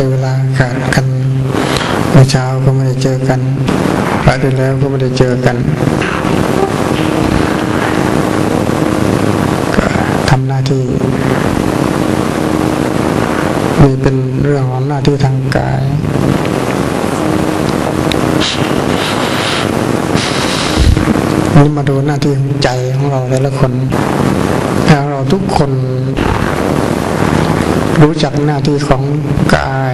แต่เวลาขาดกันเมื่อเช้าก็ไม่ได้เจอกันพระที่แล้วก็ไม่ได้เจอกันก็ทำหน้าที่นี่เป็นเรื่องของหน้าที่ทางกายนี่มาดูหน้าที่ของใจของเราแต่ละคนถ้าเราทุกคนรู้จักหน้าที่ของกาย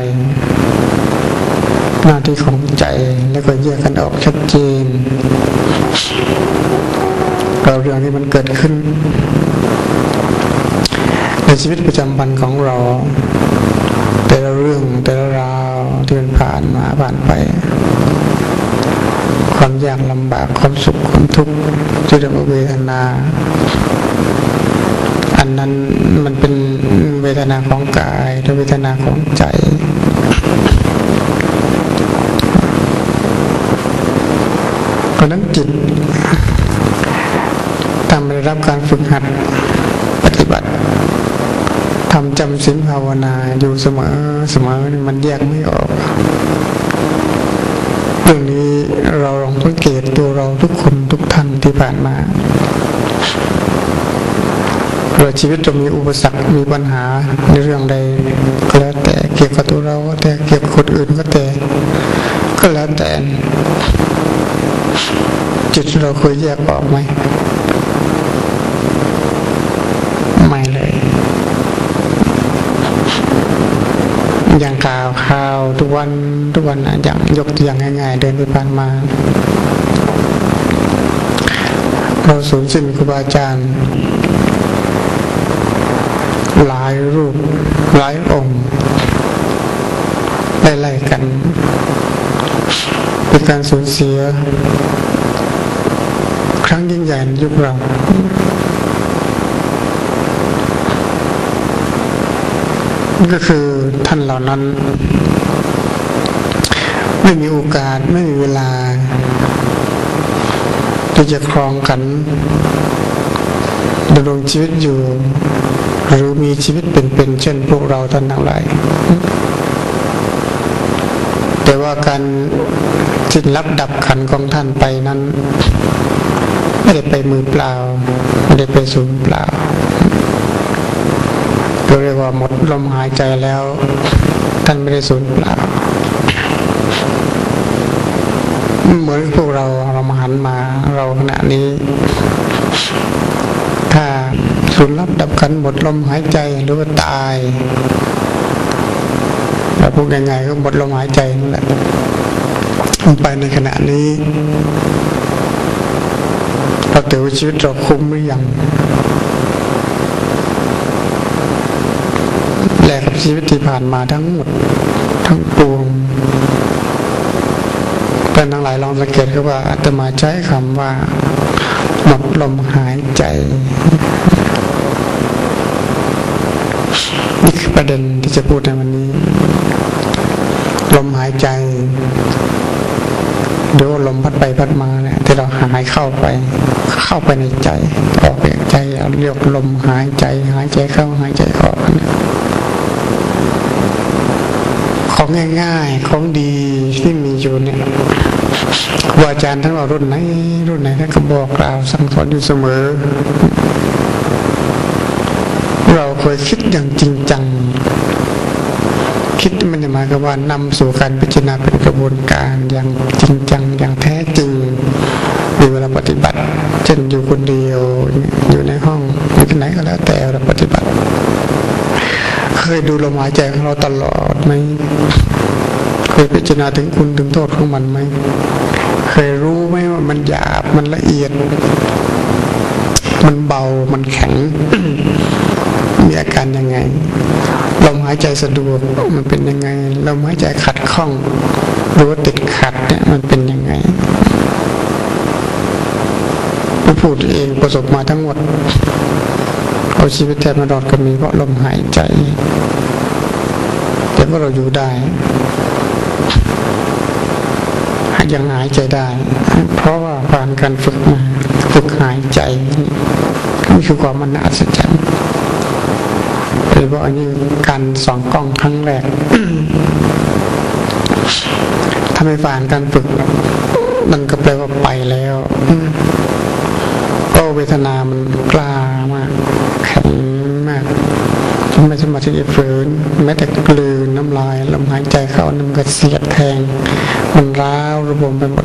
หน้าที่ของใจแล้วก็แยกกันออกชัดเจนเราเรื่องที่มันเกิดขึ้นในชีวิตประจำวันของเราแต่ละเรื่องแต่ละราวที่มันผ่านมาผ่านไปความยากลำบากความสุขความทุกข์ที่เรียกว่าเวทนาอันนั้นมันเป็นเวทนาของกายและเวทนาของใจเพราะนั้นจิตทำได้รับการฝึกหัดปฏิบัติทำจำศีลภาวนาอยู่เสมอมันแยกไม่ออกเรื่องนี้เราลองสังเกตตัวเราทุกคนทุกท่านที่ผ่านมาเราชีวิตจะมีอุปสรรคมีปัญหาในเรื่องใดก็แล้วแต่เกี่ยวกับตัวเราก็แต่เกี่ยวกับคนอื่นก็แล้วแต่จิตเราเคยแยกออกไหมไม่เลยอย่างข่าวทุกวันอย่างยกตัวอย่างง่ายๆเดินไปผ่านมาเราสูญสิ้นครูบาอาจารย์หลายรูปหลายองค์ไล่ๆกันเป็นการสูญเสียครั้งยิ่งใหญ่ในยุคเราก็คือท่านเหล่านั้นไม่มีโอกาสไม่มีเวลาที่จะครองขันดำรงชีวิตอยู่หรือมีชีวิตเป็นเช่นพวกเราท่านทั้งหลายแต่ว่าการสิ้นลับดับขันของท่านไปนั้นไม่ได้ไปมือเปล่าไม่ได้ไปสูญเปล่าเรียกว่าหมดลมหายใจแล้วท่านไม่ได้สูญเปล่าเหมือนพวกเรามาหันมาเราขณะนี้ถ้าสูญลับดับขันหมดลมหายใจหรือว่าตายเราพูดง่ายๆก็หมดลมหายใจนั่นแหละไปในขณะนี้เราถือว่าชีวิตเราคุ้มหรือยังแลกกับชีวิตที่ผ่านมาทั้งหมดทั้งปวงเป็นทั้งหลายลองสังเกตก็ว่าอาตมาใช้คำว่าหมดลมหายใจนี่คือประเด็นที่จะพูดในวันนี้ลมหายใจหรือว่าลมพัดไปพัดมาเนี่ยที่เราหายเข้าไปในใจออกจากใจเรียกลมหายใจเข้าหายใจออกของง่ายๆของดีที่มีอยู่เนี่ยครูอาจารย์ท่านว่ารุ่นไหนท่านก็บอกกล่าวสั่งสอนอยู่เสมอเราเคยคิดอย่างจริงจังคิดมันจะหมายความว่านำสู่การพิจารณาเป็นกระบวนการอย่างจริงจังอย่างแท้จริงในเวลาปฏิบัติเช่นอยู่คนเดียวอยู่ในห้องอยู่ที่ไหนก็แล้วแต่เราปฏิบัติเคยดูลมหายใจของเราตลอดไหมเคยพิจารณาถึงคุณถึงโทษของมันไหมเคยรู้ไหมว่ามันหยาบมันละเอียดมันเบามันแข็ง มีอาการยังไงลมหายใจสะดวกมันเป็นยังไงลมหายใจขัดข้องหรือว่าติดขัดเนี่ยมันเป็นยังไงผู้พูดเองประสบมาทั้งหมดเอาชีวิตแทนมาดอดก็มีเพราะลมหายใจแต่ว่าเราอยู่ได้ยังหายใจได้เพราะว่าผ่านการฝึกหายใจนี่คือความมันอัศจรรย์โดยเฉพาะอันนี้การส่องกล้องครั้งแรก ถ้าไม่ผ่านการฝึกมันก็แปลว่าไปแล้วเพราะเวทนามันกล้ามากแข็งมากไม่สามารถที่จะฝืนแม้แต่กลืนน้ำลายลมหายใจเข้ามันก็เสียดแทงมันร้าวระบมไปหมด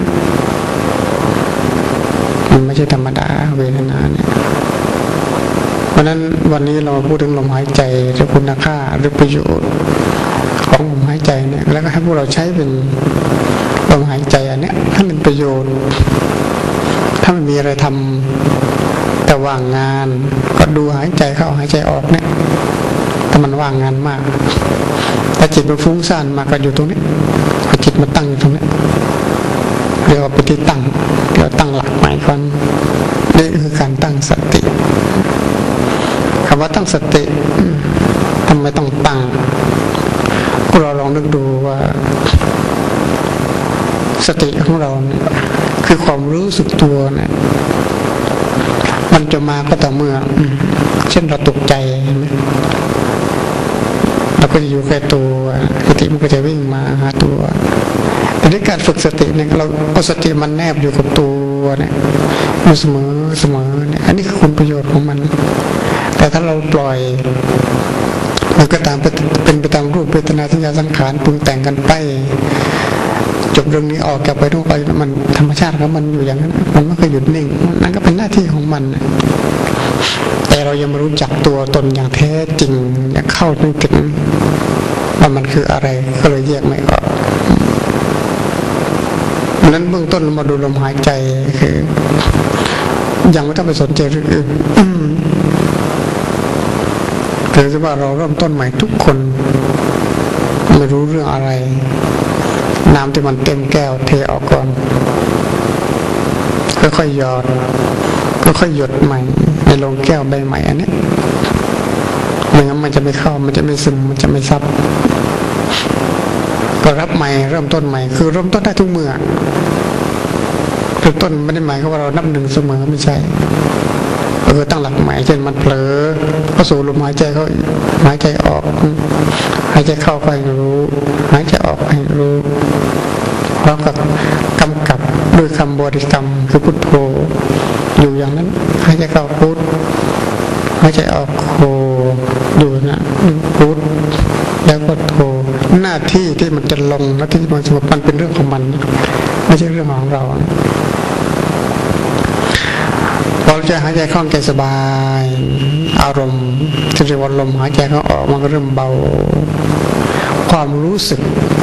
มันไม่ใช่ธรรมดาเวทนาเนี่ยเพราะนั้นวันนี้เราพูดถึงลมหายใจหรือคุณค่าหรือประโยชน์ของลมหายใจเนี่ยแล้วก็ให้พวกเราใช้เป็นลมหายใจอันเนี้ยถ้าเป็นประโยชน์ถ้ามันมีอะไรทำแต่ว่างงานก็ดูหายใจเข้าหายใจออกเนี่ยถ้ามันว่างงานมากแต่จิตมันฟุ้งซ่านมากก็อยู่ตรงนี้เอาจิตมาตั้งอยู่ตรงนี้เรียกว่าปฏิตั้งเรียกว่าตั้งหลักใหม่ก่อนนี่คือการตั้งสติคำว่าตั้งสติทำไมต้องตั้งเราลองนึกดูว่าสติของเราเนี่ยคือความรู้สึกตัวเนี่ยมันจะมาก็ต่อเมื่อเช่นเราตกใจเราก็จะอยู่แค่ตัวสติมันก็จะวิ่งมาหาตัวแต่ในการฝึกสติเนี่ยเราเอาสติมันแนบอยู่กับตัวเนี่ยอยู่เสมอเนี่ยอันนี้คือคุณประโยชน์ของมันแต่ถ้าเราปล่อยมันก็ตามเป็นไปตามรูปเวทนาสัญญาสังขารปรุงแต่งกันไปจบเรื่องนี้ออกจากไปทุกไปมันธรรมชาติของมันอยู่อย่างนั้นมันไม่เคยหยุดนิ่งนั่นก็เป็นหน้าที่ของมันแต่เรายังไม่รู้จักตัวตนอย่างแท้จริงอยากเข้าถึงว่ามันคืออะไรก็เลยแยกไม่ออกดังนั้นเบื้องต้นมาดูลมหายใจคือยังไม่ต้องไปสนใจเรื่องอื่นถือว่าเราเริ่มต้นใหม่ทุกคนไม่รู้เรื่องอะไรน้ำที่มันเต็มแก้วเทออกก่อนค่อยๆหยอดค่อยๆหยดใหม่ในลงแก้วใบใหม่อันนี้ไม่งั้นมันจะไม่เข้ามันจะไม่ซึมมันจะไม่ซับก็รับใหม่เริ่มต้นใหม่คือเริ่มต้นได้ทุกเมื่อเริ่มต้นไม่ได้หมายความว่าเรานับหนึ่งเสมอไม่ใช่ตั้งหลักใหม่เช่นมันเผลอก็สูดลมหายใจเข้าหายใจออกหายใจเข้าไปรู้หายใจออกให้รู้พร้อมกับกำกับด้วยคำบริกรรมคือพุทโธอยู่อย่างนั้นหายใจเข้าพุทหายใจออกโธอยู่นะพุทแล้วก็โธหน้าที่ที่มันจะลงหน้าที่มันสมมันเป็นเรื่องของมันไม่ใช่เรื่องของเราพอจะหายใจคล่องใจสบายอารมณ์ที่เรียกว่าลมหายใจเข้าออกมันก็เริ่มเบาความรู้สึก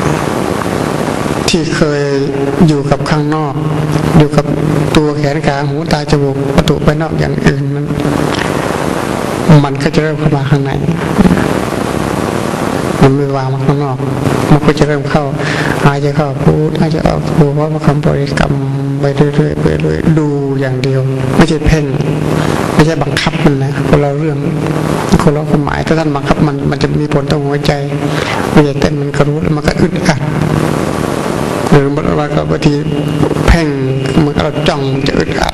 ที่เคยอยู่กับข้างนอกอยู่กับตัวแขนขาหูตาจมูกวัตถุภายนอกอย่างอื่นนั้นมันก็จะเริ่มเข้ามาข้างในมันไม่วางมาข้างนอกมันก็จะเริ่มเข้าหายใจเข้าพูดหายใจออกพูดเพราะว่าคำบริกรรมไปเรื่อยๆไปเรื่อยๆดูอย่างเดียวไม่ใช่เพ่งไม่ใช่บังคับมันนะคนละเรื่องคนละความหมายถ้าท่านบังคับมันจะมีผลต่อหัวใจหัวใจเต้นมันก็รู้แล้วมันก็อึดอัดหรือบางทีเพ่งมันเราจ้องจะอึดอัด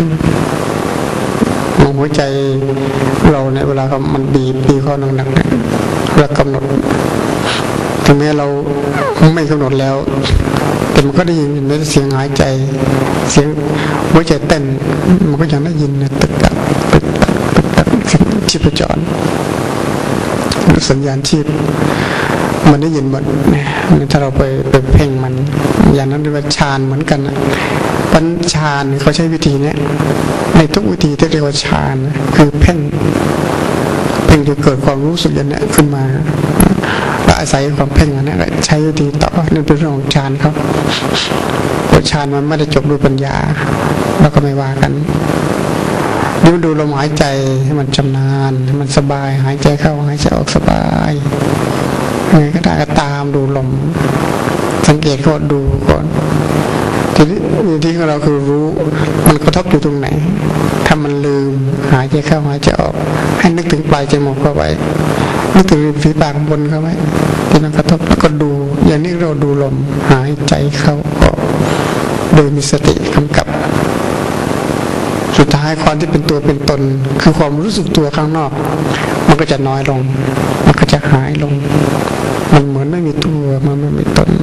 หัวใจเราเนี่ยเวลามันบีบข้อหนักๆเนี่ยเรากำหนดถึงแม้เราไม่กำหนดแล้วแต่มันก็ได้ยินในเสียงหายใจเสียงหัวใจเต้นมันก็ยังได้ยินตึกตักตึกตักตึกตักชีพจรสัญญาณชีพมันได้ยินหมดถ้าเราไปเพ่งมันอย่างนั้นเรียกว่าฌานเหมือนกันนะปัญฌานเขาใช้วิธีนี้ในทุกวิธีที่เรียกว่าฌานคือเพ่งจะเกิดความรู้สึกอย่างนี้ขึ้นมาและอาศัยความเพ่งอันนี้ใช้วิธีต่อนี่เป็นเรื่องของฌานครับเพราะฌานมันไม่ได้จบด้วยปัญญาเราก็ไม่ว่ากันดูลมหายใจให้มันชำนาญให้มันสบายหายใจเข้าหายใจออกสบายยังไงก็ได้ก็ตามดูลมสังเกตก็ดูก่อนทีนี้ที่ของเราคือรู้มันกระทบอยู่ตรงไหนถ้ามันลืมหายใจเข้าหายใจออกให้นึกถึงปลายจมูกเข้าไว้นึกถึงริมฝีปากบนเข้าไว้ที่มันกระทบแล้วก็ดูอย่างนี้เราดูลมหายใจเข้าออกโดยมีสติกำกับสุดท้ายความที่เป็นตัวเป็นตนคือความรู้สึกตัวข้างนอกมันก็จะน้อยลงมันก็จะหายลงมันเหมือนไม่มีตัวมันไม่มีตน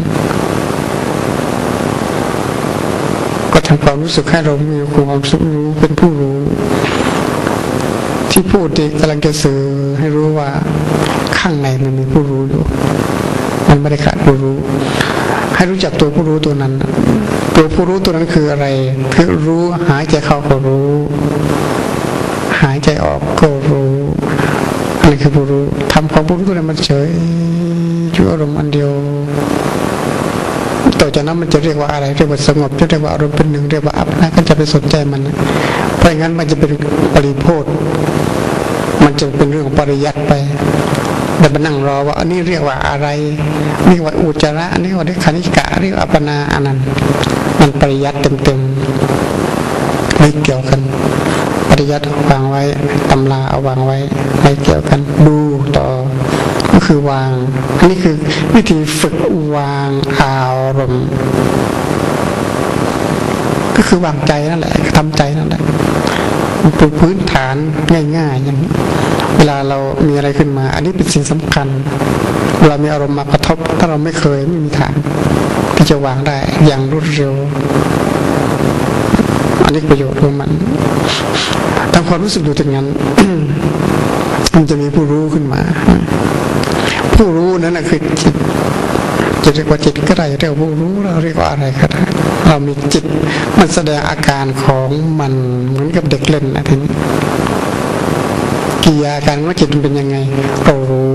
ก็ทำความรู้สึกให้เรามีความรู้เป็นผู้รู้ที่พูดที่กำลังจะสื่อให้รู้ว่าข้างในมันมีผู้รู้อยู่มันไม่ได้ขาดผู้รู้ให้รู้จักตัวผู้รู้ตัวนั้นตัวผู้รู้ตัวนั้นคืออะไรคือรู้หายใจเข้าก็รู้หายใจออกก็รู้อันนี้คือผู้รู้ทำความผู้รู้ตัวนั้นมันเฉยอยู่อารมณ์อันเดียวต่อจากนั้นมันจะเรียกว่าอะไรเรียกว่าสงบจะเรียกว่าอารมณ์เป็นหนึ่งเรียกว่าอัปปนาก็จะไปสนใจมันเพราะงั้นมันจะเป็นปริโภทมันจะเป็นเรื่องของปริยัติไปแต่มานั่งรอว่าอันนี้เรียกว่าอะไรเรียกว่าอุจจาระอันนี้ว่าคณิกะเรียกอัปปนาอันนั้นมันปริยัติเต็มๆไม่เกี่ยวกันปริยัติวางไว้ตำราเอาวางไว้ไม่เกี่ยวกันดูต่อก็คือวางอันนี้คือวิธีฝึกวางอารมณ์ก็คือวางใจนั่นแหละทำใจนั่นแหละมันเป็นพื้นฐานง่ายๆอย่างนี้เวลาเรามีอะไรขึ้นมาอันนี้เป็นสิ่งสำคัญเวลามีอารมณ์มากระทบถ้าเราไม่เคยไม่มีทางที่จะวางได้อย่างรวดเร็วอันนี้ประโยชน์ของมันทำความรู้สึกอยู่ตรงนั้น มันจะมีผู้รู้ขึ้นมาผู้รู้นั่นแหละคือจิตจะเรียกว่าจิตก็ได้เรียกว่าผู้รู้เราเรียกว่าอะไรก็ได้เรามีจิตมันแสดงอาการของมันเหมือนกับเด็กเล่นนะทีนี้กิริยาการของจิตมันเป็นยังไงเรารู้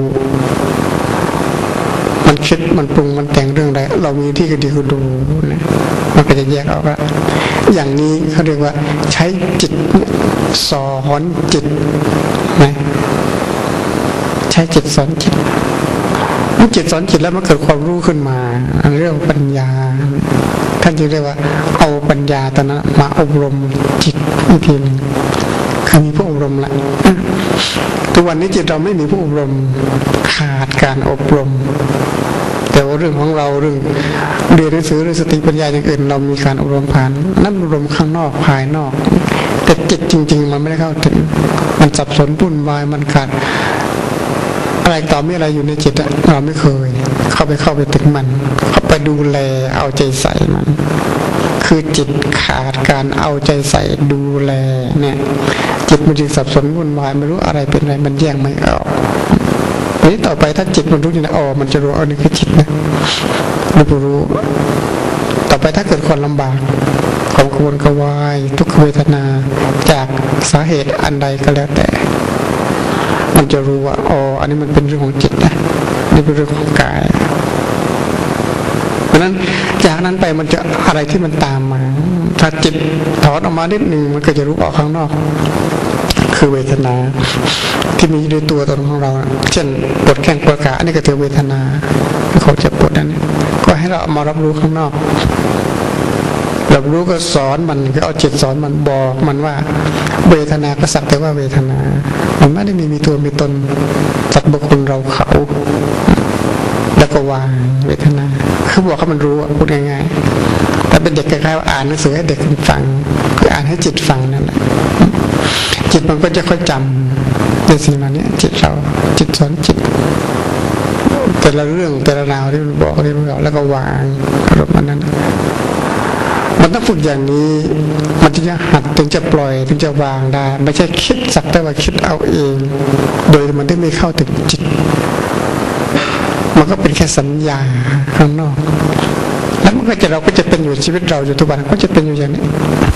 มันคิดมันปรุงมันแต่งเรื่องใดเรามีที่ก็ดีก็ดูนะมันก็จะแยกออกว่าอย่างนี้เขาเรียกว่าใช้จิตสอนจิตนะใช้จิตสอนจิตเมื่อจิตสอนจิตแล้วมันเกิดความรู้ขึ้นมาอันเรื่องปัญญาท่านจึงเรียกว่าเอาปัญญาตอนนั้นมาอบรมจิตอีกทีนึงคือมีผู้อบรมละทุกวันนี้จิตเราไม่มีผู้อบรมขาดการอบรมแต่ว่าเรื่องของเราเรื่องเรียนหนังสือเรื่องสติปัญญาอย่างอื่นเรามีการอบรมผ่านนั่นอบรมข้างนอกภายนอกแต่จิตจริงๆมันไม่ได้เข้าถึงมันสับสนวุ่นวายมันขาดอะไรต่อมีอะไรอยู่ในจิตเราไม่เคยเข้าไปถึงมันเข้าไปดูแลเอาใจใส่มันคือจิตขาดการเอาใจใส่ดูแลเนี่ยจิตมันจึงสับสนวุ่นวายไม่รู้อะไรเป็นอะไรมันแยกไม่ออกทีนี้ต่อไปถ้าจิตมันรู้อย่างนั้นมันจะรู้อันนี้คือจิตนะมันรู้ต่อไปถ้าเกิดความลำบากของกระวนกระวายทุกขเวทนาจากสาเหตุอันใดก็แล้วแต่มันจะรู้ว่าอันนี้มันเป็นเรื่องของจิตนะนี่เป็นเรื่องของกายเพราะนั้นจากนั้นไปมันจะอะไรที่มันตามมาถ้าจิตถอนออกมานิดหนึ่งมันก็จะรู้ออกข้างนอกคือเวทนาที่มีในตัวตนของเราเช่นปวดแข้งปวดขาอันนี้ก็ถือเวทนาเขาจะปวดนั่นก็ให้เราเอามารับรู้ข้างนอกรับรู้ก็สอนมันก็เอาจิตสอนมันบอกมันว่าเวทนาก็สักแต่ว่าเวทนามันไม่ได้มีตัวมีตนสัตว์บุคคลเราเขาแล้วก็วางเวทนาคือบอกให้มันรู้พูดง่ายๆแต่เป็นเด็กคล้ายๆอ่านหนังสือให้เด็กฟังคืออ่านให้จิตฟังนั่นแหละจิตมันก็จะค่อยจำในสิ่งเหล่านี้จิตเราจิตสอนจิตแต่ละเรื่องแต่ละราวที่มันบอกที่มันบอกแล้วก็วางอารมณ์นั้นมันต้องฝึกอย่างนี้มันถึงจะหัดถึงจะปล่อยถึงจะวางได้ไม่ใช่คิดสักแต่ว่าคิดเอาเองโดยมันไม่เข้าถึงจิตมันก็เป็นแค่สัญญาข้างนอกแล้วมันก็จะเราก็จะเป็นอยู่ชีวิตเราอยู่ทุกวันก็จะเป็นอยู่อย่างนี้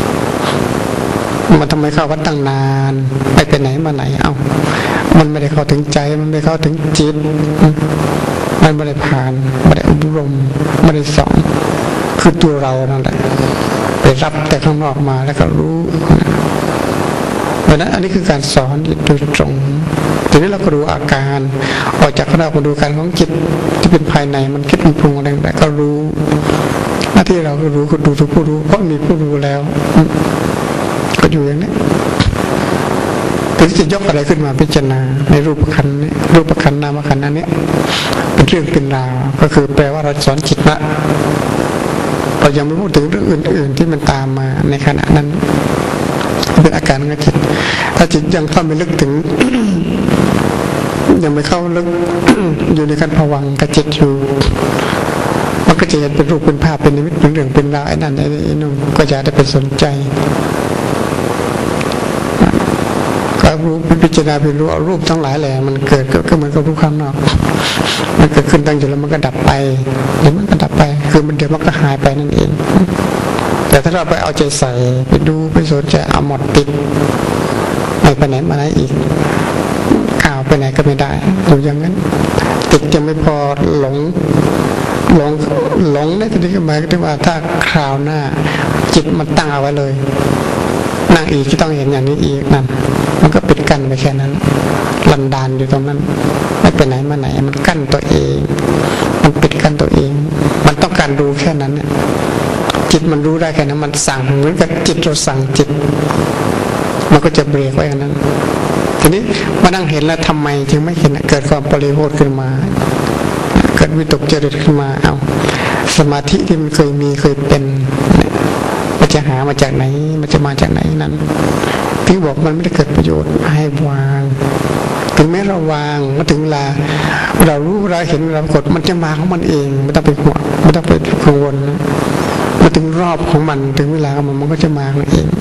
มันทำไมเข้าวัดตั้งนานไปไหนมาไหนมันไม่ได้เข้าถึงใจมันไม่เข้าถึงจิตมันไม่ได้ผ่านไม่ได้อบรมไม่ได้สอนคือตัวเรานั่นแหละไปรับแต่ข้างนอกมาแล้วก็รู้เพราะนั้นอันนี้คือการสอนโดยตรงทีนี้เราก็ดูอาการออกจากข้างนอกมาดูการของจิตที่เป็นภายในมันคิดมันปรุงอะไรแต่ก็รู้หน้าที่เราก็รู้คือดูทุกผู้รู้เพราะมีผู้รู้แล้วก็อยู่อย่างนี้ถึงจะยกอะไรขึ้นมาพิจารณาในรูปขันธ์นี้รูปขันธ์นามขันธ์อันนี้เป็นเรื่องเป็นราวก็คือแปลว่าเราสอนจิตละเรายังไม่พูดถึงเรื่องอื่นๆที่มันตามมาในขณะนั้นเป็นอาการของจิตถ้าจิตยังเข้าไม่ลึกถึง ยังไม่เข้าลึก อยู่ในขั้นภวังค์กับจิตอยู่มันก็จะเห็นเป็นรูปเป็นภาพเป็นนิมิตเป็นเรื่องเป็นราวไอ้นั่นไอ้นู่นก็จะได้ไปสนใจก็รู้พิจารณาไปรู้รูปทั้งหลายแหละมันเกิดก็เหมือนกับรูปข้างนอกมันเกิดขึ้นตั้งอยู่แล้วมันก็ดับไปเดี๋ยวมันก็ดับไปคือมันเดี๋ยวมันก็หายไปนั่นเองแต่ถ้าเราไปเอาใจใส่ไปดูไปสนใจเอาหมดติดไม่ไปไหนมาไหนอีกข่าวไปไหนก็ไม่ได้อยู่อย่างนั้นติดยังไม่พอหลงในที่นี้ก็หมายถึงว่าถ้าคราวหน้าจิตมันตั้งเอาไว้เลยนั่งอีกที่ต้องเห็นอย่างนี้อีกนั่นมันก็ปิดกั้นไปแค่นั้นลันดานอยู่ตรงนั้นไม่ไปไหนมาไหนมันกั้นตัวเองมันปิดกั้นตัวเองมันต้องการรู้แค่นั้นเนี่ยจิตมันรู้ได้แค่นั้นมันสั่งเหมือนกับจิตเราสั่งจิตมันก็จะเบรกไว้อย่างนั้นทีนี้มานั่งเห็นแล้วทำไมจึงไม่เห็นเกิดความปริโภทขึ้นมาเกิดวิตกจริตขึ้นมาเอาสมาธิที่มันเคยมีเคยเป็นมันจะหามาจากไหนมันจะมาจากไหนนั้นที่บอกมันไม่ได้เกิดประโยชน์ให้วางถึงแม้เราวางมาถึงเวลาเรารู้เราเห็นเรากดมันจะมาของมันเองไม่ต้องไปห่วงไม่ต้องไปกังวลมาถึงรอบของมันถึงเวลามันก็จะมาเอง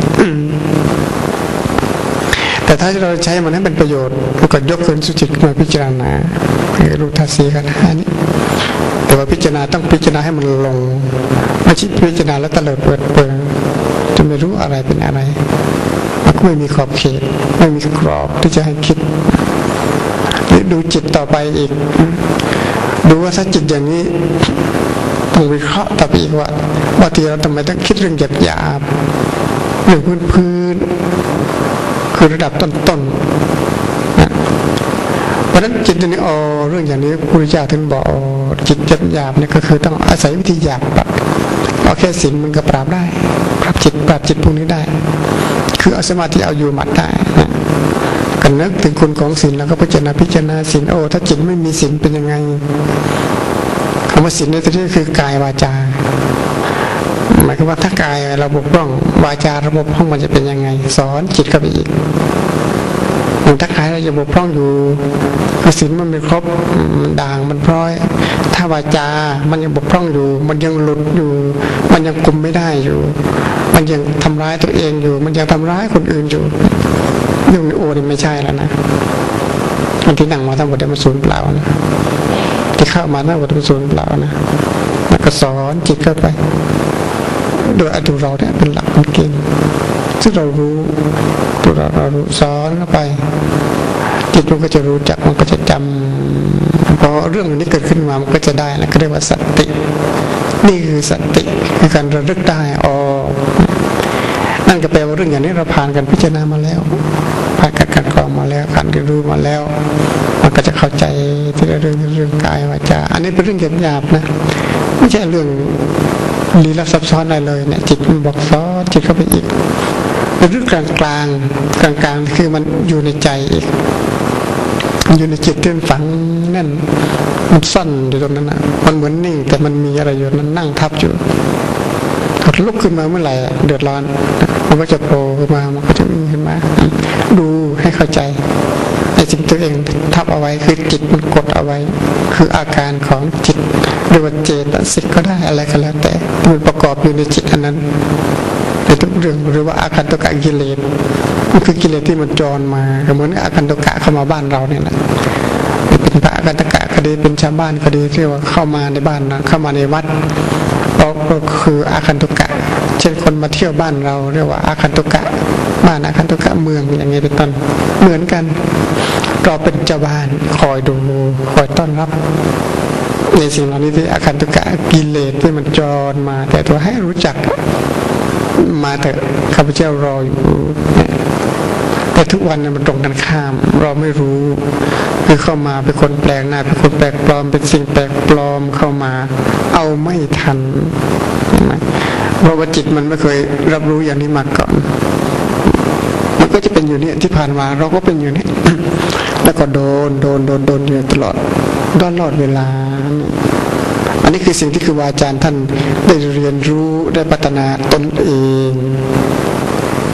แต่ถ้าเราใช้มันให้เป็นประโยชน์ก็ยกขึ้นสุจิตมาพิจารณารู้ทัศสีกันอันนี้แต่ว่าพิจารณาต้องพิจารณาให้มันลงไม่ใช่พิจารณาแล้วตะเลิดเปิดเปิงจะไม่รู้อะไรเป็นอะไรมันก็ไม่มีขอบเขตไม่มีกรอบที่จะให้คิดดูจิตต่อไปอีกดูว่าถ้าจิตอย่างนี้ต้องวิเคราะห์ต่อไปอีกว่าที่เราทำไมต้องคิดเรื่องหยาบๆเรื่องพื้นคือระดับต้นเพราะฉะนั้นจิตนี้เรื่องอย่างนี้พระพุทธเจ้าถึงบอกจิตหยาบเนี่ยก็คือต้องอาศัยวิธีหยาบเอาแค่ศีลมันก็ปราบได้ปราบจิตพวกนี้ได้คือเอาสมาธิเอาอยู่หมัดได้กันนึกถึงคุณของศีลแล้วก็พิจารณาศีลถ้าจิตไม่มีศีลเป็นยังไงคำว่าศีลในที่นี้คือกายวาจาหมายความว่าถ้ากายเราบกพร่องวาจาระบบพร่องมันจะเป็นยังไงสอนจิตเข้าไปอีกถ้ากายเราจะบกพร่องอยู่ศีลมันไม่ครบมันด่างมันพร้อยถ้าวาจามันยังบกพร่องอยู่มันยังหลุดอยู่มันยังคุมไม่ได้อยู่มันยังทำร้ายตัวเองอยู่มันยังทำร้ายคนอื่นอยู่เรื่องนี้นี่ไม่ใช่แล้วนะมันที่นั่งมาทั้งหมดมันสูญเปล่านะที่เข้ามาทั้งหมดมันสูญเปล่านะแล้วก็สอนจิตเข้าไปโดยอดูเราเนี่ยเป็นหลักเป็นเกณฑ์ซึ่งเรารู้ตัวเรารู้สอนเข้าไปจิตมันก็จะรู้จักมันก็จะจำพอเรื่องนี้เกิดขึ้นมามันก็จะได้แล้วก็เรียกว่าสตินี่คือสติคือการระลึกได้นั่นก็แปลว่าเรื่องอย่างนี้เราผ่านการพิจารณามาแล้วผ่านการกรองมาแล้วการเรียนรู้มาแล้วมันก็จะเข้าใจที่เรื่องกายวาจาอันนี้เป็นเรื่องหยาบๆนะไม่ใช่เรื่องลี้ลับซับซ้อนอะไรเลยเนี่ยจิตมันบอกซ้อนจิตเข้าไปอีกเป็นเรื่องกลางคือมันอยู่ในใจอีกอยู่ในจิตที่ฝังแน่นมันซ่อนอยู่ตรงนั้นนะมันเหมือนนิ่งแต่มันมีอะไรอยู่นั้นนั่งทับอยู่ลุกขึ้นมาเมื่อไหร่เดือดร้อนมันก็จะโผล่ขึ้นมามันก็จะวิ่งขึ้นมาดูให้เข้าใจไอ้สิ่งตัวเองทับเอาไว้คือจิตมันกดเอาไว้คืออาการของจิตหรือว่าเจตสิกก็ได้อะไรก็แล้วแต่มันประกอบอยู่ในจิตอันนั้นในทุกเรื่องหรือว่าอาคันตุกะกิเลสมันคือกิเลสที่มันจรมาเหมือนอาคันตุกะเข้ามาบ้านเราเนี่ยแหละเป็นพระอาคันตุกะก็ดีเป็นชาวบ้านก็ดีที่ว่าเข้ามาในบ้านเข้ามาในวัดก็คืออาคันตุกะเช่นคนมาเที่ยวบ้านเราเรียกว่าอาคันตุกะบ้านอาคันตุกะเมืองอย่างนี้เป็นต้นเหมือนกันเราเป็นเจ้าบ้านคอยดูคอยต้อนรับในสิ่งเหล่านี้ที่อาคันตุกะกิเลสที่มันจรมาแต่ตัวให้รู้จักมาแต่ข้าพเจ้ารออยู่แต่ทุกวันมันตรงกันข้ามเราไม่รู้คือเข้ามาเป็นคนแปลกหน้าเป็นคนแปลกปลอมเป็นสิ่งแปลกปลอมเข้ามาเอาไม่ทันเพราะว่าจิตมันไม่เคยรับรู้อย่างนี้มาก่อนมันก็จะเป็นอยู่เนี่ยที่ผ่านมาเราก็เป็นอยู่เนี่ยแล้วก็โดนอยู่ตลอดเวลาอันนี้คือสิ่งที่ครูบาอาจารย์ท่านได้เรียนรู้ได้พัฒนาตนเองและ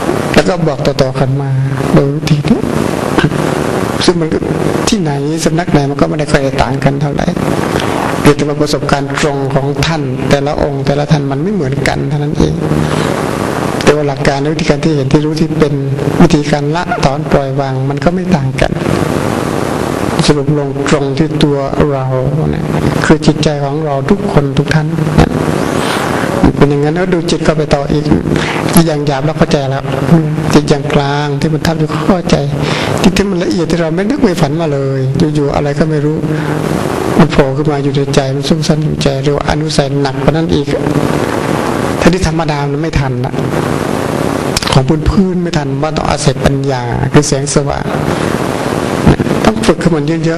แล้วก็บอกต่อๆกันมาโดยวิธีนี้ซึ่งมันก็ที่ไหนสำนักไหนมันก็ไม่ได้ค่อยต่างกันเท่าไหร่แต่ว่าประสบการณ์ตรงของท่านแต่ละองค์แต่ละท่านมันไม่เหมือนกันเท่านั้นเองแต่ว่าหลักการวิธีการที่เห็นที่รู้ที่เป็นวิธีการละถอนปล่อยวางมันก็ไม่ต่างกันสรุปลงตรงที่ตัวเราเนี่ยคือจิตใจของเราทุกคนทุกท่านเป็นอย่างนั้นแล้วดูจิตก็ไปต่ออีกจิตอย่างหยาบแล้วเข้าใจแล้วจิตอย่างกลางที่มันทำอยู่เข้าใจที่มันละเอียดที่เราไม่นึกไม่ฝันมาเลยอยู่ๆอะไรก็ไม่รู้มันโผล่ขึ้นมาอยู่ในใจมันซุ่มซ่านอยู่ใจเรียกว่าอนุสัยหนักกว่านั้นอีกถ้าที่ธรรมดามันไม่ทันละของพื้นไม่ทันว่าต้องอาศัยปัญญาคือแสงสว่างต้องฝึกขึ้นมันเยอะ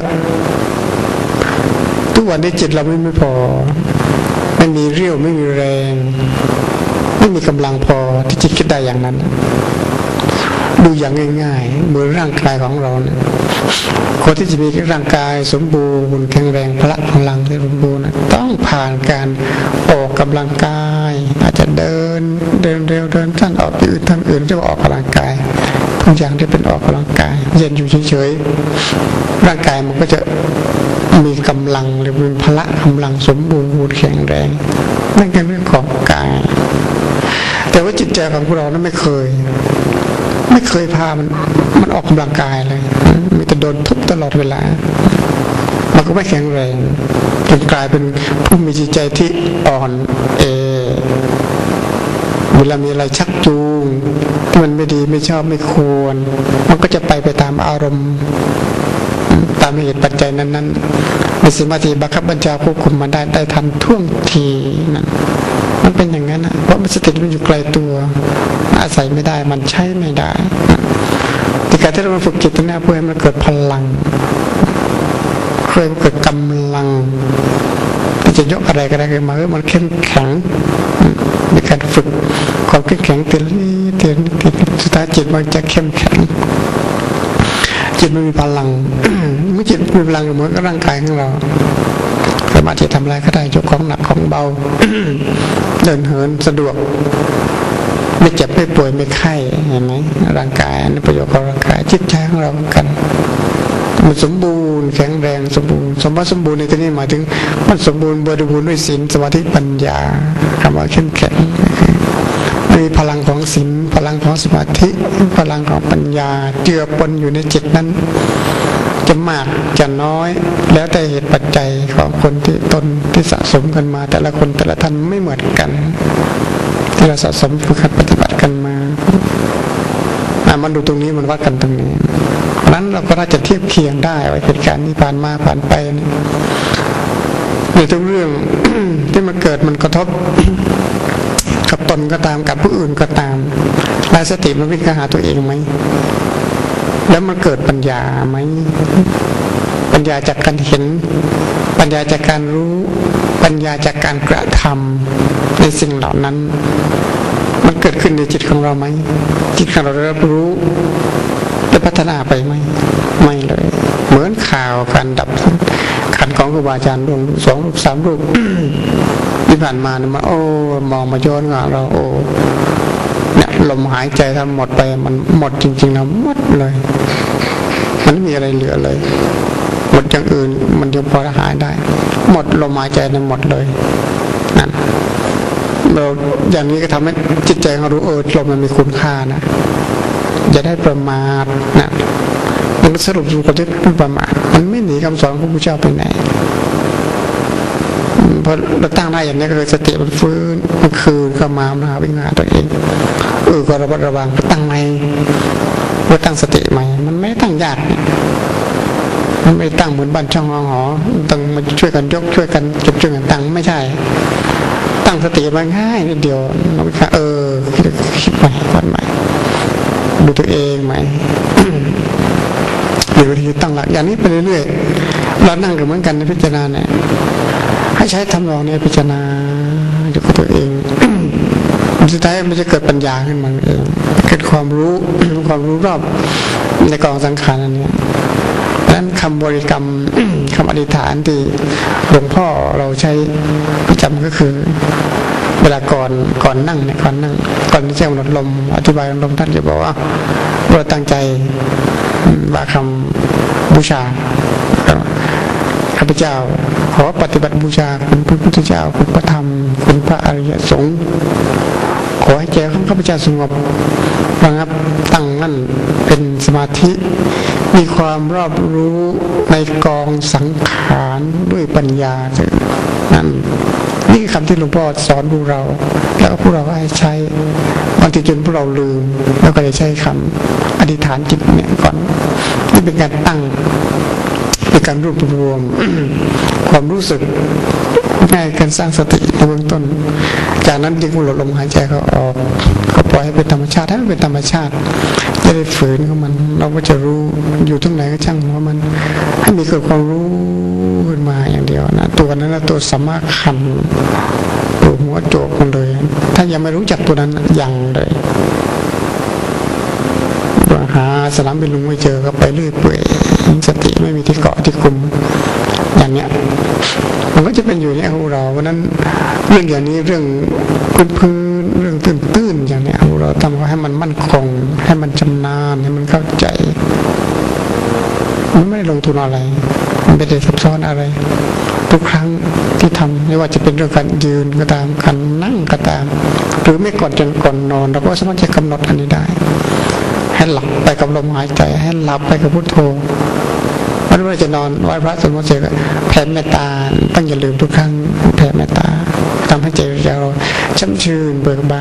ๆทุกวันนี้จิตเราไม่พอไม่มีเรี่ยวไม่มีแรงไม่มีกำลังพอที่จะคิดได้อย่างนั้นดูอย่างง่ายๆเหมือนร่างกายของเราเนี่ยคนที่จะมีร่างกายสมบูรณ์แข็งแรงพลังที่สมบูรณ์ต้องผ่านการออกกำลังกายอาจจะเดินเร็วเดินสั้นออกที่อื่นทำอื่นเรียกว่าออกกำลังกายทุกอย่างที่เป็นออกกำลังกายเย็นอยู่เฉยๆร่างกายมันก็จะมีกำลังหรือเป็นพละกำลังสมบูรณ์แข็งแรงนั่นคือเรื่องของกายแต่ว่าจิตใจของพวกเรานั้นไม่เคยพามันออกกำลังกายเลยมีแต่โดนทุบตลอดเวลามันก็ไม่แข็งแรงจนกลายเป็นผู้มีจิตใจที่อ่อนเวลามีอะไรชักจูงที่มันไม่ดีไม่ชอบไม่ควรมันก็จะไปตามอารมณ์ตามเหตุปัจจัยนั้นๆไม่สามารถที่บังคับบัญชาควบคุมมันได้ทันท่วงทีนั่นมันเป็นอย่างนั้นนะเพราะมันสติมันอยู่ไกลตัวอาศัยไม่ได้มันใช้ไม่ได้แต่การที่เราฝึกจิตตรงนี้เพื่อให้มันเกิดพลังเพื่อให้มันเกิดกำลังที่จะยกอะไรก็ได้ขึ้นมาเพื่อมันเข้มแข็งในการฝึกความเข้มแข็งเตือนสุดท้ายจิตมันจะเข้มแข็งจิตมันมีพลัง เมื่อจิตมีพลังเหมือนกับร่างกายของเราสามารถจะทำอะไรก็ได้ยกของหนักของเบา เดินเหินสะดวกไม่เจ็บไม่ป่วยไม่ไข้เห็นไหมร่างกายนี่ประโยชน์ของร่างกายจิตใจของเราเหมือนกันมันสมบูรณ์แข็งแรงสมบูรณ์สมบูรณ์ในที่นี้หมายถึงมันสมบูรณ์บริบูรณ์ด้วยศีลสมาธิปัญญาคำว่าเข้มแข็งมีพลังของศีลพลังของสมาธิพลังของปัญญาเจือปนอยู่ในจิตนั้นจะมากจะน้อยแล้วแต่เหตุปัจจัยของคนที่ตนที่สะสมกันมาแต่ละคนแต่ละท่านไม่เหมือนกันที่เราสะสมฝึกหัดปฏิบัติกันมามันดูตรงนี้มันวัดกันตรงนี้นั้นเราก็น่าจะเทียบเคียงได้ว่าเหตุการณ์ที่ผ่านมาผ่านไปในทุกเรื่อง ที่มันเกิดมันกระทบกับตนก็ตามกับผู้อื่นก็ตามลายสติมันวิ่งเข้าหาตัวเองไหมแล้วมันเกิดปัญญาไหมปัญญาจากการเห็นปัญญาจากการรู้ปัญญาจากการกระทำในสิ่งเหล่านั้นมันเกิดขึ้นในจิตของเราไหมจิตของเราได้รับรู้ได้พัฒนาไปไหมไม่เลยเหมือนข่าวการดับขันของครูบาอาจารย์ดวง2 รูป 3 รูป ที่ผ่านมาเนี่ยมามองมาย้อนว่าเราเนี่ยลมหายใจทำหมดไปมันหมดจริงๆแล้วหมดเลยมันไม่มีอะไรเหลือเลยหมดอย่างอื่นมันยังพอหายได้หมดลมหายใจนั้นหมดเลยนั่นเราอย่างนี้ก็ทำให้จิตใจเรารู้ลมมันมีคุณค่านะอย่าได้ประมาทนะมันสรุปสู่คนที่ไม่ประมาทมันไม่หนีคำสอนของพระพุทธเจ้าไปไหนพอเราตั้งได้อย่างนี้ก็คือสติมันฟื้นมันคืนเข้ามาวิ่งหาตัวเองก็ระมัดระวังตั้งใหม่ว่าตั้งสติใหม่มันไม่ตั้งยากมันไม่ตั้งเหมือนบ้านช่องหอต้องมาช่วยกันยกช่วยกันจุดช่วยกันตั้งไม่ใช่ตั้งสติมันง่ายนิดเดียวเราแค่คิดใหม่วันใหม่ดูตัวเองใหม่เดี๋ยวทีตั้งหลักอย่างนี้ไปเรื่อยๆเรานั่งกันเหมือนกันในพิจารณาเนี่ยให้ใช้ทำลองเนี่ยพิจารณาดูตัวเองสุดท้ายมันจะเกิดปัญญาขึ้นมาเองเกิดความรู้รอบในกองสังขารอันนี้ดังนั้นคำบริกรรม คำอธิษฐานที่หลวงพ่อเราใช้ประจำก็คือลาก่อนนั่งเนี่ยก่อนที่จะกำหนดลมอธิบายลมท่านจะบอกว่าเราตั้งใจว่าคำบูชาข้าพเจ้าขอปฏิบัติบูชาคุณพระพุทธเจ้าคุณพระธรรมคุณพระอริยสงฆ์ขอให้ใจของข้าพเจ้าสงบระงับตั้งมั่นเป็นสมาธิมีความรอบรู้ในกองสังขารด้วยปัญญานั่นนี่คือคำที่หลวงพ่อสอนพวกเราแล้วก็พวกเราให้ใช้บางทีจนพวกเราลืมแล้วก็จะใช้คำอธิษฐานจิตเนี่ยก่อนนี่เป็นการตั้งเป็นการรวบรวม ความรู้สึกง่ายการสร้างสติในเบื้องต้นจากนั้นจึงลดลมหายใจเขาออกก็ปล่อยให้เป็นธรรมชาติให้มันเป็นธรรมชาติจะได้ฝืนของมันเราก็จะรู้อยู่ตรงไหนก็ช่างว่ามันให้มีเกิดความรู้ขึ้นมาอย่างเดียวนะตัวนั้นนะตัวสัมมาคันตัวหัวโจกมันเลยถ้ายังไม่รู้จักตัวนั้นยังเลยหาสนามบินลุงไม่เจอก็ไปเรื่อยเปื่อยสติไม่มีที่เกาะที่คุมอย่างเนี้ยมันก็จะเป็นอยู่เนี่ยของเราเพราะนั้นเรื่องอย่างนี้เรื่องพื้นเรื่องตื้นๆอย่างเนี้ยเราทำให้มันมั่นคงให้มันชำนาญให้มันเข้าใจมันไม่ได้ลงทุนอะไรมันไม่ได้ซับซ้อนอะไรทุกครั้งที่ทำไม่ว่าจะเป็นเรื่องการยืนก็ตามการนั่งก็ตามหรือไม่ก่อนจนก่อนนอนเราก็สามารถจะกำหนดอันนี้ได้ให้หลับไปกับลมหายใจให้หลับไปกับพุทโธไม่ว่าจะนอนไหว้พระสวดมนต์เสร็จแผ่เมตตาต้องอย่าลืมทุกครั้งแผ่เมตตาทำให้ใจเราชุ่มชื่นเบิกบาน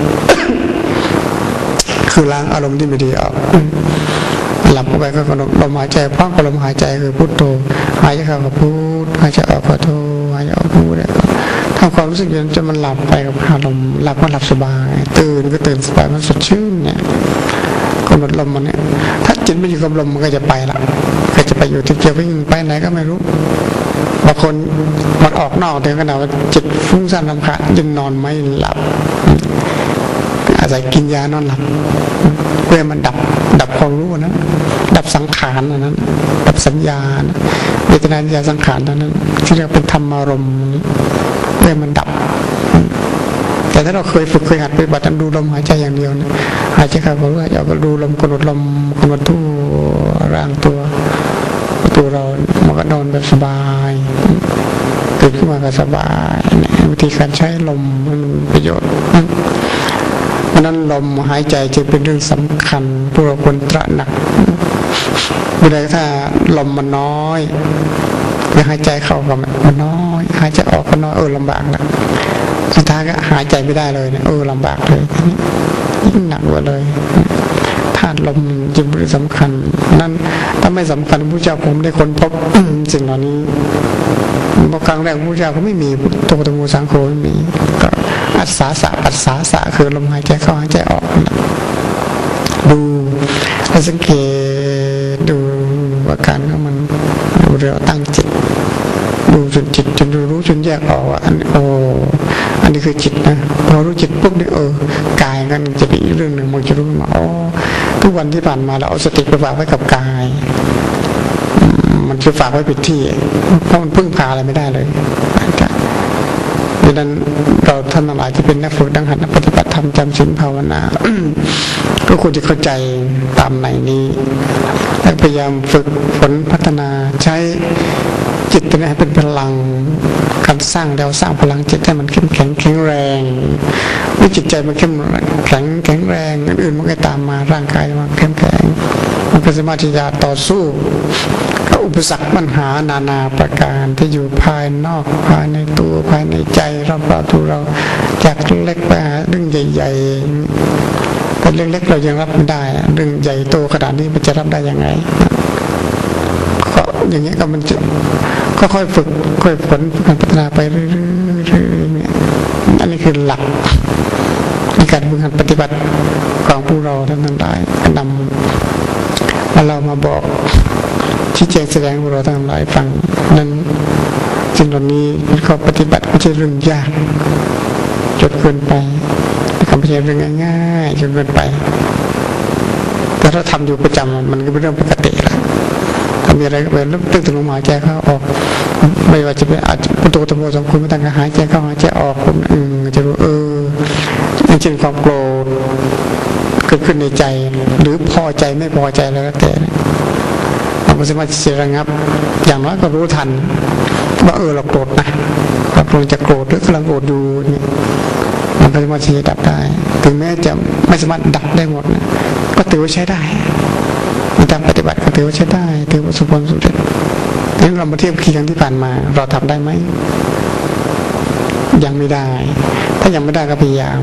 คือล้างอารมณ์ที่ไม่ดีออกหลับไปก็กำหนดลมหายใจพร้อมกับลมหายใจคือพุทโธหายใจเข้ากับพุทหายใจออกกับโธหายใจออกพุทเนี่ยทำความรู้สึกจนมันหลับไปกับอารมณ์หลับก็หลับสบายตื่นก็ตื่นสบายมันสดชื่นเนี่ยกำหนดลมมันเนี่ยถ้าจิตไม่อยู่กับลมมันก็จะไปละก็จะไปอยู่ที่เกี่ยววิ่งไปไหนก็ไม่รู้บางคนมันออกนอกถึงขนาดว่าจิตฟุ้งซ่านรำคาญยังนอนไม่หลับอาศัยกินยานอนหลับเพื่อมันดับความรู้นะดับสังขารนั้นดับสัญญาเวทนาสัญญาสังขารนั้นที่เรียกเป็นธรรมารมณ์เพื่อมันดับแต่ถ้าเราเคยฝึกเคยหัดปฏิบัติดูลมหายใจอย่างเดียวนะหายใจเข้าก็รู้หายใจออกก็ดูลมกำหนดลมกำหนดทั่วร่างตัวเรามันก็นอนแบบสบายตื่นขึ้นมาก็สบายวิธีการใช้ลมมันประโยชน์เพราะนั้นลมหายใจจะเป็นเรื่องสำคัญพวกเราควรตระหนักเวลาถ้าลมมันน้อยหายใจเข้าก็มันน้อยหายใจออกก็น้อยลำบากนะสุดท้ายก็หายใจไม่ได้เลยเนี่ยลำบากเลยยิ่งหนักกว่าเลยธาตุลมจึงเป็นสำคัญนั้นถ้าไม่สำคัญพระเจ้าผมได้ค้นพบสิ่งเหล่านี้เมื่อครั้งแรกพระเจ้าก็ไม่มีโตตมูสังโฆไม่มีก็อัศสาสะปัสสาสะคือลมหายใจเข้าหายใจออกดูสังเกตดูอาการของมันเราตั้งจิตดูจนจิตจนรู้จนแยกออกว่าอันนี้คือจิตนะพอรู้จิตปุ๊บเนี่ยกายกันจะเป็นอีกเรื่องหนึ่งมันจะรู้มาทุกวันที่ผ่านมาเราเอาสติไปฝากไว้กับกายมันจะฝากไว้ผิดที่เพราะมันพึ่งพาอะไรไม่ได้เลยดังนั้นเราท่านทั้งหลายที่เป็นนักฝึกนักหัดนักปฏิบัติธรรมจำศีลภาวนา ก็ควรจะเข้าใจตามในนี้และพยายามฝึกฝนพัฒนาใช้จิตตัวนี้ให้เป็นพลังการสร้างแล้วสร้างพลังจิตให้มันเข้มแข็งแข็งแรงเมื่อจิตใจมันเข้มแข็งแรงอื่นๆมันก็ตามมาร่างกายมันเข้มแข็งมันก็สามารถที่จะต่อสู้กับอุปสรรคปัญหานานาประการที่อยู่ภายนอกภายในตัวภายในใจรอบๆตัวเราจากเล็กไปหาเรื่องใหญ่ๆแต่เรื่องเล็กเรายังรับไม่ได้เรื่องใหญ่โตขนาดนี้มันจะรับได้ยังไงก็อย่างนี้ก็มันจะค่อยๆฝึกค่อยๆฝนการพัฒนาไปเรื่อยๆเนี่ยอันนี้คือหลักในการฝึกหัดปฏิบัติของพวกเราทั้งหลายนำเรามาบอกชี้แจงแสดงพวกเราทั้งหลายฟังนั้นสิ่งเหล่านี้ข้อปฏิบัติไม่ใช่เรื่องยากจนเกินไปไม่ใช่เรื่องง่ายๆจนเกินไปแต่ถ้าทำอยู่ประจำมันก็เป็นเรื่องปกติแล้วถ้ามีอะไรก็เป็นเรื่องถึงลมหายใจเข้าออกไม่ว่าจะเป็นอาจจะประตูตะโมสองคุณไม่ตั้งหายใจเข้าหายใจออกคุณจะรู้อย่างเช่นความโกรธเกิดขึ้นในใจหรือพอใจไม่พอใจแล้วก็แต่เราก็สามารถจะระงับอย่างน้อยก็รู้ทันว่าเราโกรธนะเรากำลังจะโกรธหรือกำลังโกรธอยู่เนี่ยมันก็สามารถที่จะดับได้ถึงแม้จะไม่สามารถดับได้หมดนะก็ถือว่าใช้ได้ในทางปฏิบัติก็ถือว่าใช้ได้ถือว่าสมบูรณ์สุดงั้นเรามาเทียบคีย์ครั้งที่ผ่านมาเราทำได้ไหมยังไม่ได้ถ้ายังไม่ได้ก็พยายาม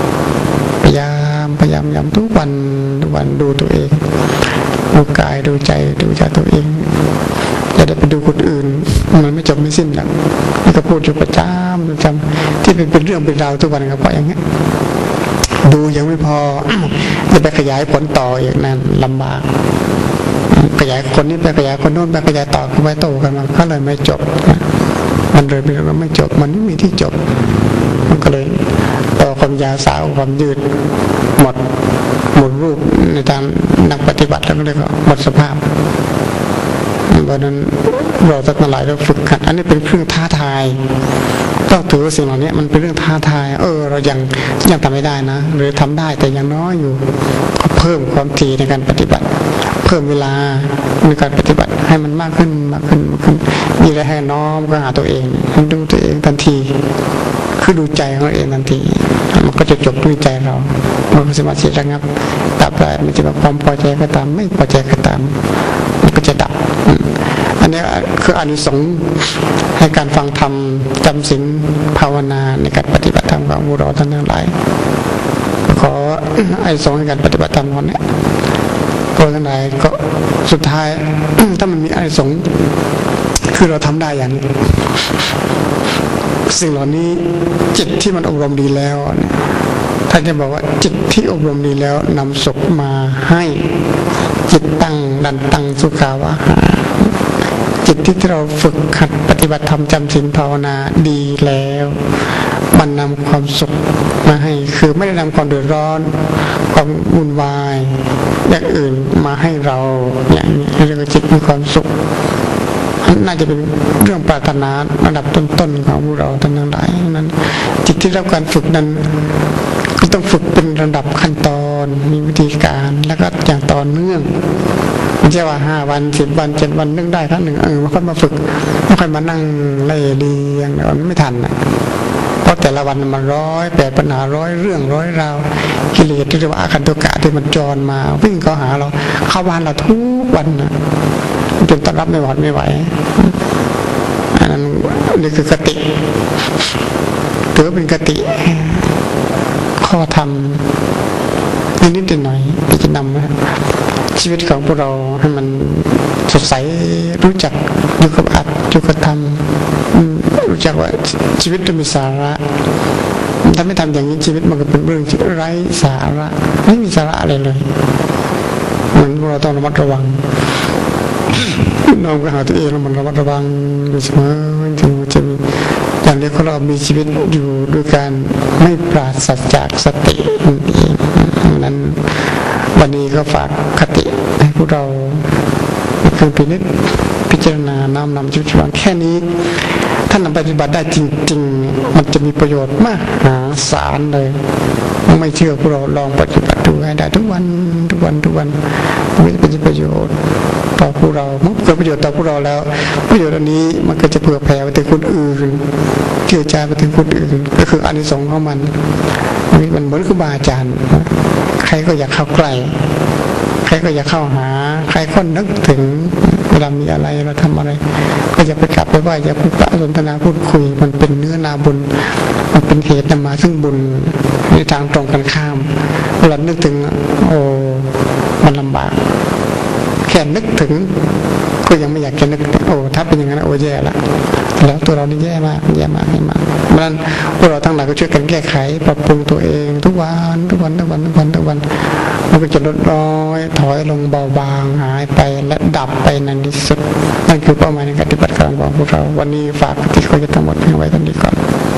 ทุกวันดูตัวเองดูกายดูใจดูใจตัวเองอย่าได้ไปดูคนอื่นมันไม่จบไม่สิ้นหรอกนี่ก็พูดอยู่ประจำที่เป็นเรื่องเป็นราวทุกวันก็เพราะอย่างนี้ดูยังไม่พอจะไปขยายผลต่ออย่างนั้นลำบากขยายคนนี้ไปขยายคนโน้นไปขยายต่อไปโตกันมันก็เลยไม่จบมันเลยเป็นว่าไม่จบมันไม่มีที่จบมันก็เลยต่อความยาวสาวความยืดหมดรูปในทางนักปฏิบัติแล้วก็เลยก็หมดสภาพเพราะนั้นเราทั้งหลายเราฝึกขัดอันนี้เป็นเครื่องท้าทายต้องถือว่าสิ่งเหล่านี้มันเป็นเรื่องท้าทายเรายังทำไม่ได้นะหรือทำได้แต่ยังน้อยอยู่ก็เพิ่มความถี่ในการปฏิบัติเพิ่มเวลาในการปฏิบัติให้มันมากขึ้นมีอะไรให้น้อมก็หาตัวเองดูตัวเองทันทีคือดูใจของเราเองทันทีมันก็จะจบด้วยใจเรามันก็สามารถที่จะระงับดับได้มันจะแบบความพอใจก็ตามไม่พอใจก็ตามมันก็จะดับอันนี้คืออานิสงส์ให้การฟังธรรมจำศีลภาวนาในการปฏิบัติธรรมของพวกเราทั้งหลายขออานิสงส์ในการปฏิบัติธรรมคนนี้พวกทั้งหลายก็สุดท้ายถ้ามันมีอานิสงส์คือเราทำได้อย่างนี้สิ่งเหล่านี้จิตที่มันอบรมดีแล้วท่านจะบอกว่าจิตที่อบรมดีแล้วนำสุขมาให้จิตตั้งดันตั้งสุขาวะจิตที่เราฝึกขัดปฏิบัติธรรมจำศีลภาวนาดีแล้วมันนำความสุขมาให้คือไม่ได้นำความเดือดร้อนความวุ่นวายอย่างอื่นมาให้เราอย่างนี้เรียกว่าจิตมีความสุขน่าจะเป็นเรื่องปรารถนาระดับต้นๆของพวกเราทั้งหลายนั้นจิตที่รับการฝึกนั้นก็ต้องฝึกเป็นระดับขั้นตอนมีวิธีการแล้วก็อย่างต่อเนื่องไม่ใช่ว่า5 วัน10 วัน7 วันนึกได้ครั้งหนึ่งไม่ค่อยมาฝึกไม่ค่อยมานั่งไล่เรียงมันไม่ทันเพราะแต่ละวันมัน108 ปัญหา100 เรื่อง100 ราวกิเลสที่เรียกว่าอาคันตุกะที่มันจรมาวิ่งเข้าหาเราเข้าบ้านเราทุกวันจนต้อนรับไม่ไหวอันนั้นนี่คือกติถือเป็นกติข้อธรรมนิดๆหน่อยๆที่จะนำชีวิตของพวกเราให้มันสดใสรู้จักอยู่กับอัตอยู่กับธรรมรู้จักว่าชีวิตต้องมีสาระถ้าไม่ทำอย่างนี้ชีวิตมันก็เป็นเรื่องไร้สาระไม่มีสาระอะไรเลยเหมือนพวกเราต้องระมัดระวังน้องก็หาตัวเองแล้วมันระมัดระวังอยู่เสมอถึงจะมีอย่างนี้เรามีชีวิตอยู่ด้วยการไม่ปราศจากสตินั้นวันนี้ก็ฝากคติให้พวกเราคือพิจารณาน้อมนำชีวิตแค่นี้ท่านนำปฏิบัติได้จริงๆมันจะมีประโยชน์มากมหาศาลเลยไม่เชื่อพวกเราลองปฏิบัติดูให้ได้ทุกวันมันจะเป็นประโยชน์ต่อพวกเราเมื่อเกิดประโยชน์ต่อพวกเราแล้วประโยชน์อันนี้มันก็จะเผื่อแผ่ไปถึงคนอื่นเกี่ยวใจไปถึงคนอื่นก็คืออานิสงส์ของมันเหมือนครูบาอาจารย์ใครก็อยากเข้าใกล้ใครก็อยากเข้าหาใครก็นึกถึงเวลามีอะไรเราทำอะไรก็อย่าไปกลับไปว่าอย่าไปประสนทนาพูดคุยมันเป็นเนื้อนาบุญมันเป็นเหตุนำมาซึ่งบุญในทางตรงกันข้ามเรานึกถึงมันลำบากแค่นึกถึงก็ยังไม่อยากจะนึกถ้าเป็นอย่างนั้นแย่ละแล้วตัวเรานี่แย่มากเพราะฉะนั้นพวกเราทั้งหลายก็ช่วยกันแก้ไขปรับปรุงตัวเองทุกวันมันก็จะลดน้อยถอยลงเบาบางหายไปและดับไปในที่สุดนั่นคือเป้าหมายในการปฏิบัติการของพวกเราวันนี้ฝากที่เขาจะทั้งหมดไว้ตรงนี้ก่อน